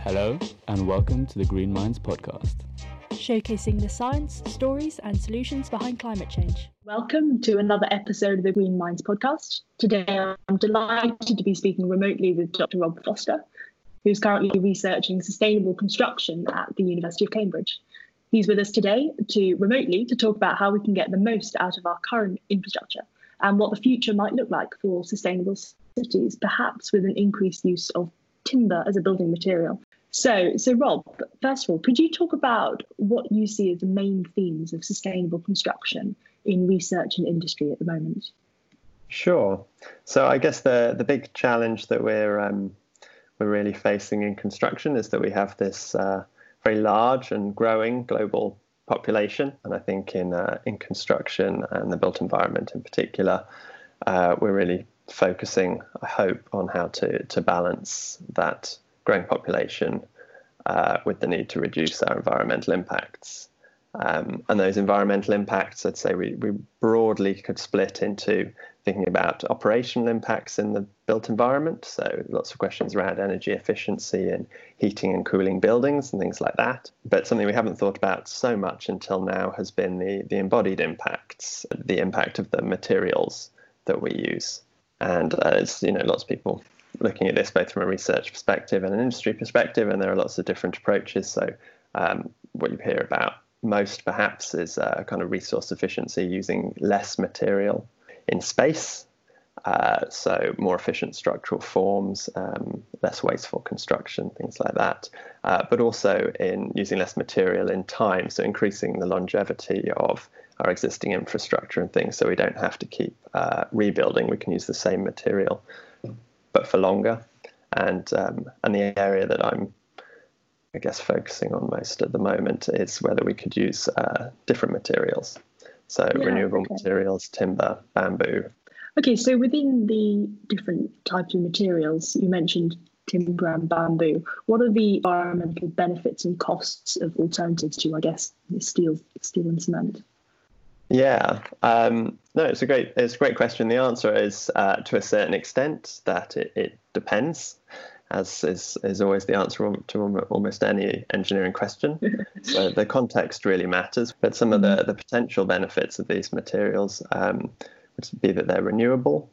Hello, and welcome to the Green Minds podcast, showcasing the science, stories, and solutions behind climate change. Welcome to another episode of the Green Minds podcast. Today, I'm delighted to be speaking remotely with Dr. Rob Foster, who's currently researching sustainable construction at the University of Cambridge. He's with us today remotely to talk about how we can get the most out of our current infrastructure and what the future might look like for sustainable cities, perhaps with an increased use of timber as a building material. So Rob, first of all, could you talk about what you see as the main themes of sustainable construction in research and industry at the moment? Sure. So I guess the big challenge that we're really facing in construction is that we have this very large and growing global population, and I think in construction and the built environment in particular, we're really focusing, I hope, on how to balance that growing population with the need to reduce our environmental impacts. And those environmental impacts, I'd say we broadly could split into thinking about operational impacts in the built environment. So lots of questions around energy efficiency and heating and cooling buildings and things like that. But something we haven't thought about so much until now has been the embodied impacts, the impact of the materials that we use. And as you know, lots of people looking at this both from a research perspective and an industry perspective, and there are lots of different approaches. So what you hear about most perhaps is kind of resource efficiency, using less material in space, so more efficient structural forms, less wasteful construction, things like that, but also in using less material in time, so increasing the longevity of our existing infrastructure and things, so we don't have to keep rebuilding. We can use the same material but for longer. And the area that I'm, I guess, focusing on most at the moment is whether we could use different materials. So renewable materials, timber, bamboo. Okay, so within the different types of materials, you mentioned timber and bamboo. What are the environmental benefits and costs of alternatives to, I guess, steel and cement? Yeah, no, it's a great question. The answer is to a certain extent that it depends, as is always the answer to almost any engineering question. So the context really matters. But some of the potential benefits of these materials would be that they're renewable,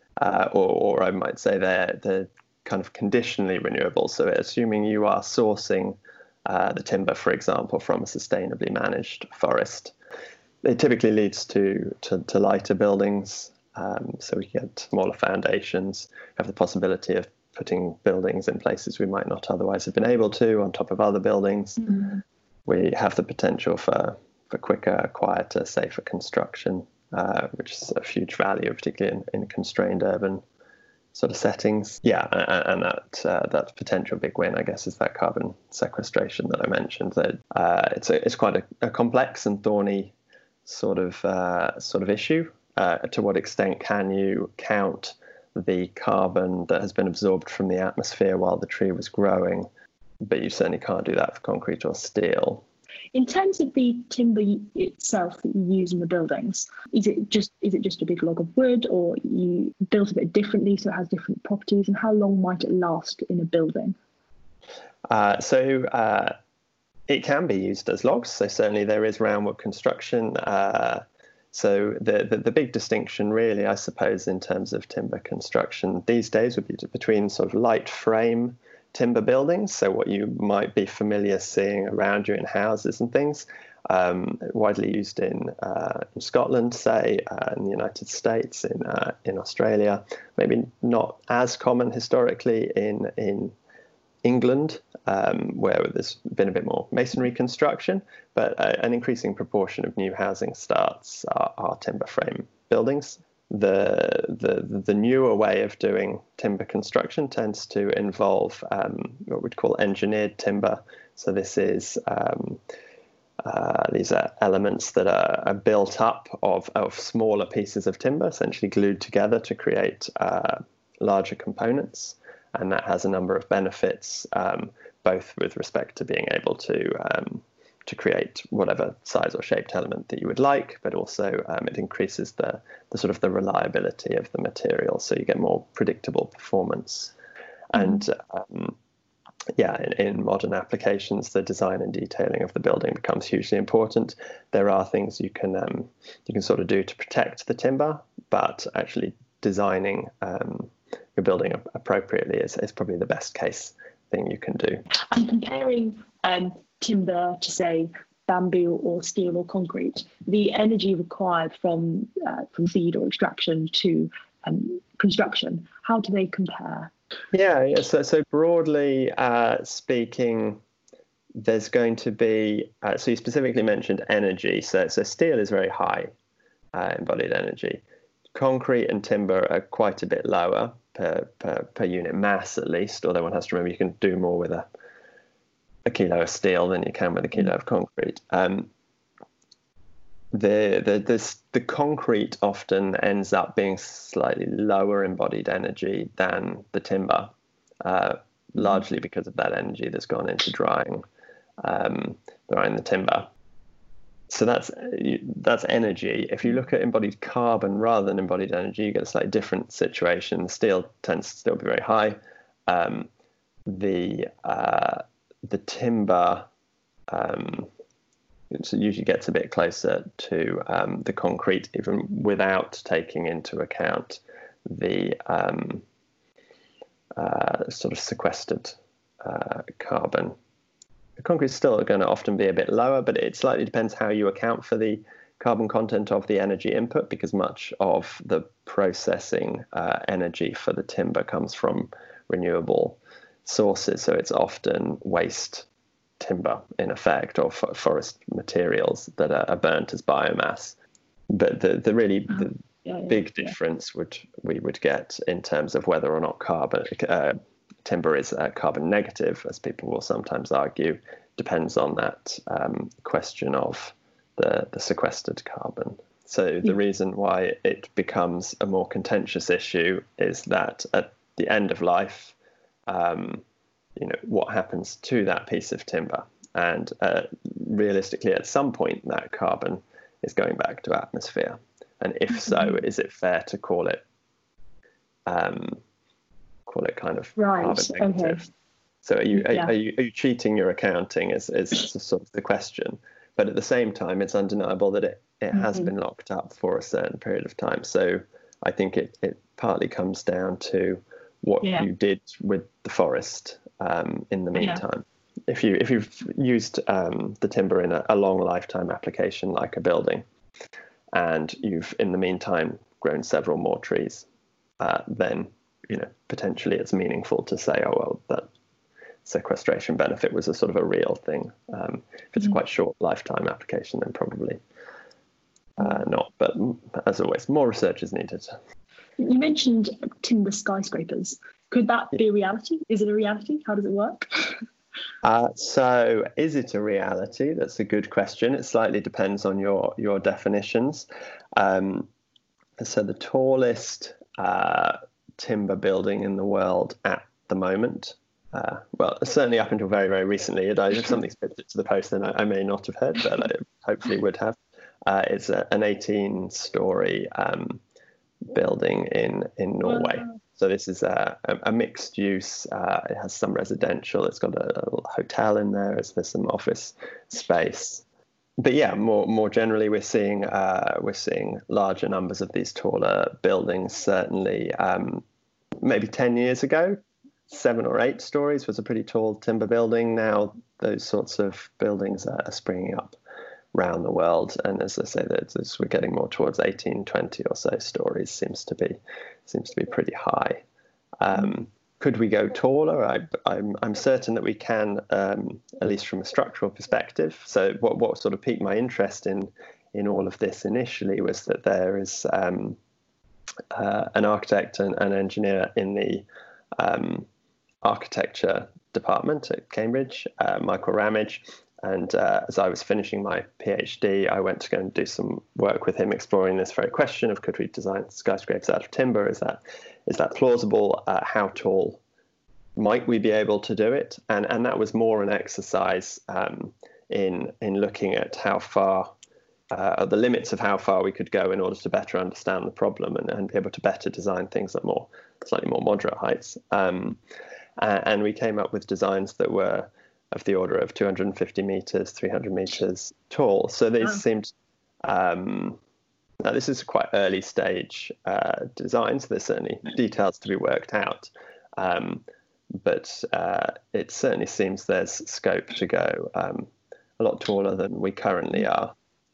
or I might say they're kind of conditionally renewable. So assuming you are sourcing the timber, for example, from a sustainably managed forest, it typically leads to lighter buildings, so we get smaller foundations, have the possibility of putting buildings in places we might not otherwise have been able to, on top of other buildings. Mm-hmm. We have the potential for quicker, quieter, safer construction, which is of huge value, particularly in constrained urban sort of settings. Yeah, and that potential big win, I guess, is that carbon sequestration that I mentioned. That it's quite a complex and thorny sort of issue. To what extent can you count the carbon that has been absorbed from the atmosphere while the tree was growing? But you certainly can't do that for concrete or steel. In terms of the timber itself that you use in the buildings, is it just a big log of wood, or you built a bit differently so it has different properties, and how long might it last in a building? It can be used as logs, so certainly there is roundwood construction. So the big distinction really, I suppose, in terms of timber construction these days would be between sort of light frame timber buildings, so what you might be familiar seeing around you in houses and things, widely used in Scotland, say, in the United States, in Australia, maybe not as common historically in England, where there's been a bit more masonry construction, but an increasing proportion of new housing starts are timber frame buildings. The newer way of doing timber construction tends to involve what we'd call engineered timber. So this is these are elements that are built up of smaller pieces of timber, essentially glued together to create larger components. And that has a number of benefits, both with respect to being able to create whatever size or shaped element that you would like, but also it increases the sort of the reliability of the material, so you get more predictable performance. And yeah, in modern applications, the design and detailing of the building becomes hugely important. There are things you can sort of do to protect the timber, but actually designing your building appropriately is probably the best case thing you can do. And comparing timber to, say, bamboo or steel or concrete, the energy required from seed or extraction to construction, how do they compare? Yeah. So broadly speaking, there's going to be, so you specifically mentioned energy. So steel is very high embodied energy. Concrete and timber are quite a bit lower per unit mass, at least, although one has to remember you can do more with a kilo of steel than you can with a kilo of concrete. The concrete often ends up being slightly lower embodied energy than the timber, largely because of that energy that's gone into drying the timber. So that's energy. If you look at embodied carbon rather than embodied energy, you get a slightly different situation. Steel tends to still be very high. The timber so usually gets a bit closer to the concrete, even without taking into account the sort of sequestered carbon. The concrete is still going to often be a bit lower, but it slightly depends how you account for the carbon content of the energy input, because much of the processing energy for the timber comes from renewable sources. So it's often waste timber, in effect, or forest materials that are burnt as biomass. But the big difference we would get in terms of whether or not timber is carbon negative, as people will sometimes argue, depends on that question of the sequestered carbon. So the reason why it becomes a more contentious issue is that at the end of life, what happens to that piece of timber, and realistically, at some point, that carbon is going back to atmosphere. And if so, is it fair to call it kind of carbon negative? Okay. So are you cheating your accounting is sort of the question. But at the same time, it's undeniable that it has been locked up for a certain period of time. So I think it partly comes down to what you did with the forest in the meantime. If you've used the timber in a long lifetime application like a building, and you've in the meantime grown several more trees, then potentially it's meaningful to say, oh well, that sequestration benefit was a sort of a real thing. If it's a quite short lifetime application, then probably not. But as always, more research is needed. You mentioned timber skyscrapers. Could that be a reality? Is it a reality? How does it work? So is it a reality? That's a good question. It slightly depends on your definitions. So the tallest timber building in the world at the moment, well, certainly up until very, very recently, if something slipped it to the post, then I may not have heard, but I hopefully would have. It's an 18-story building in Norway. Wow. So this is a mixed use. It has some residential. It's got a little hotel in there. There's some office space. But yeah, more generally, we're seeing larger numbers of these taller buildings. Certainly, maybe 10 years ago, 7 or 8 stories was a pretty tall timber building. Now those sorts of buildings are springing up around the world, and as I say, we're getting more towards 18, 20 or so stories. Seems to be pretty high. Could we go taller? I'm certain that we can, at least from a structural perspective. So what sort of piqued my interest in all of this initially was that there is an architect and an engineer in the architecture department at Cambridge, Michael Ramage. And as I was finishing my PhD, I went to go and do some work with him exploring this very question of could we design skyscrapers out of timber? Is that plausible? How tall might we be able to do it? And that was more an exercise in looking at how far, the limits of how far we could go in order to better understand the problem and be able to better design things at slightly more moderate heights. And we came up with designs that were of the order of 250 meters, 300 meters tall. So these seemed, now this is quite early stage design, so there's certainly details to be worked out. But it certainly seems there's scope to go a lot taller than we currently are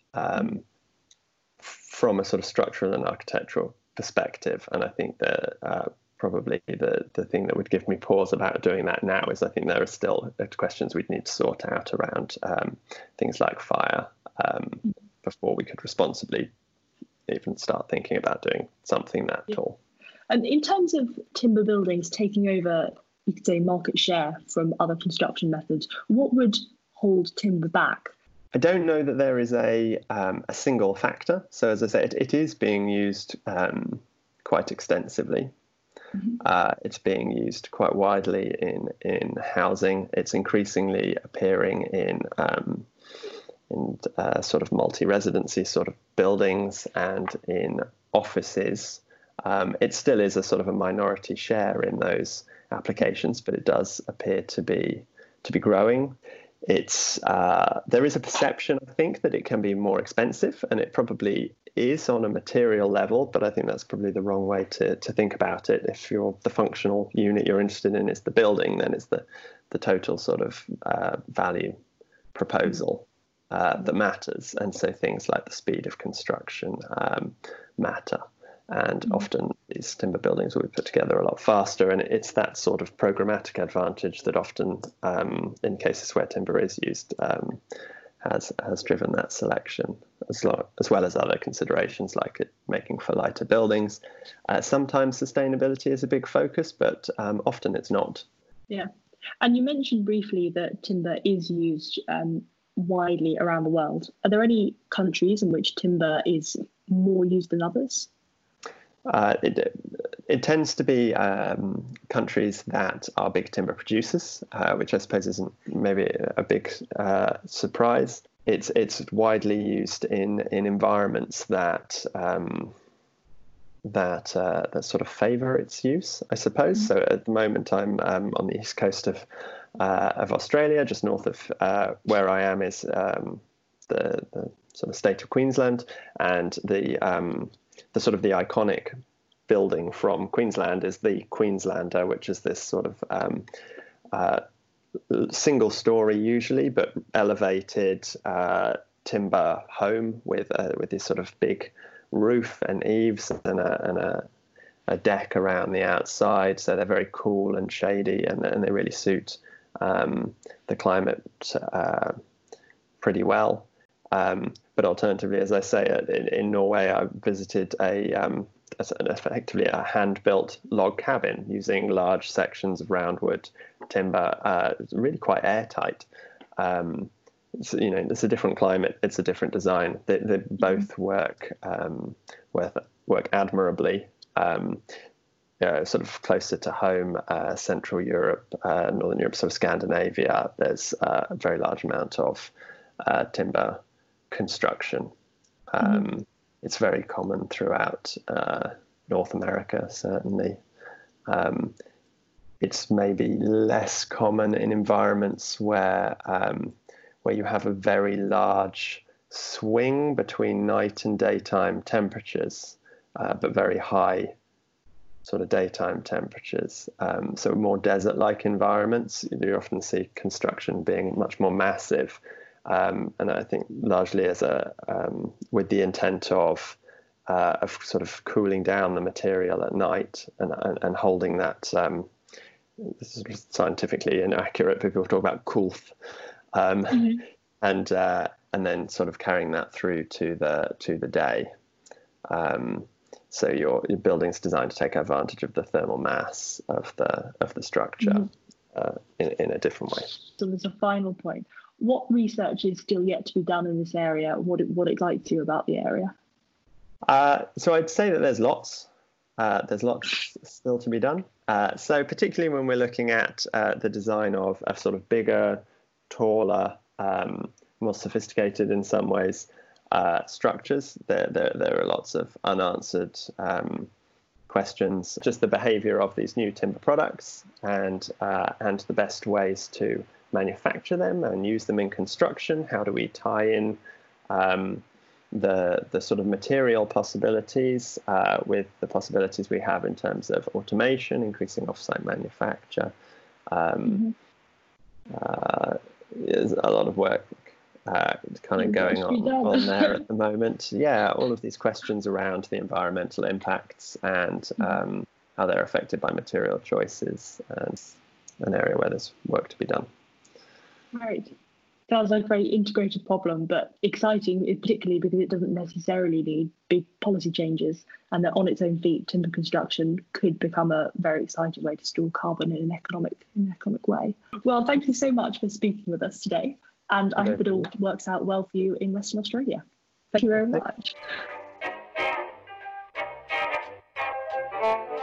from a sort of structural and architectural perspective. And I think that probably the thing that would give me pause about doing that now is I think there are still questions we'd need to sort out around things like fire before we could responsibly even start thinking about doing something that tall. And in terms of timber buildings taking over, you could say, market share from other construction methods, what would hold timber back? I don't know that there is a single factor. So as I said, it is being used quite extensively. It's being used quite widely in housing. It's increasingly appearing in sort of multi-residency sort of buildings and in offices. It still is a sort of a minority share in those applications, but it does appear to be growing. It's there is a perception, I think, that it can be more expensive, and it probably is on a material level, but I think that's probably the wrong way to think about it. If the functional unit you're interested in is the building, then it's the total sort of value proposal that matters. And so things like the speed of construction matter. And often these timber buildings will be put together a lot faster, and it's that sort of programmatic advantage that often, in cases where timber is used, has driven that selection, as well as other considerations like it making for lighter buildings. Sometimes sustainability is a big focus, but often it's not. Yeah, and you mentioned briefly that timber is used widely around the world. Are there any countries in which timber is more used than others? It tends to be countries that are big timber producers, which I suppose isn't maybe a big surprise. It's widely used in environments that sort of favour its use, I suppose. So at the moment, I'm on the east coast of Australia, just north of where I am is the sort of state of Queensland, and the sort of the iconic building from Queensland is the Queenslander, which is this sort of single story usually, but elevated timber home with this sort of big roof and eaves and a deck around the outside. So they're very cool and shady, and they really suit the climate pretty well. But alternatively, as I say, in Norway, I visited effectively a hand-built log cabin using large sections of roundwood timber. It's really quite airtight. So, it's a different climate. It's a different design. They both work admirably. Sort of closer to home, Central Europe, Northern Europe, sort of Scandinavia. There's a very large amount of timber construction. It's very common throughout North America, certainly. It's maybe less common in environments where you have a very large swing between night and daytime temperatures, but very high sort of daytime temperatures. So more desert-like environments, you often see construction being much more massive. And I think largely as with the intent of sort of cooling down the material at night and holding that. This is scientifically inaccurate. People talk about coolth, and then sort of carrying that through to the day. So your building's designed to take advantage of the thermal mass of the structure in a different way. So there's a final point. What research is still yet to be done in this area? What excites you about the area? So I'd say that there's lots. There's lots still to be done. So particularly when we're looking at the design of sort of bigger, taller, more sophisticated in some ways structures, there are lots of unanswered questions just the behavior of these new timber products and the best ways to manufacture them and use them in construction. How do we tie in the sort of material possibilities with the possibilities we have in terms of automation, increasing offsite manufacture. There's a lot of work kind of going on there at the moment. Yeah, all of these questions around the environmental impacts and how they're affected by material choices, and an area where there's work to be done. Right. Sounds like a very integrated problem, but exciting, particularly because it doesn't necessarily need big policy changes, and that on its own feet, timber construction could become a very exciting way to store carbon in an economic way. Well, thank you so much for speaking with us today, and I hope it all works out well for you in Western Australia. Thank you very much.